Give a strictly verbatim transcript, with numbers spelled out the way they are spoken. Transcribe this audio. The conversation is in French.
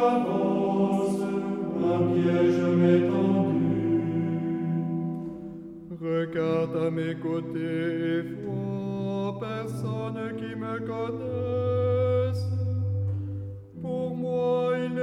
j'avance, un piège m'est tendu. Regarde à mes côtés et vois personne qui me connaisse. Pour moi, il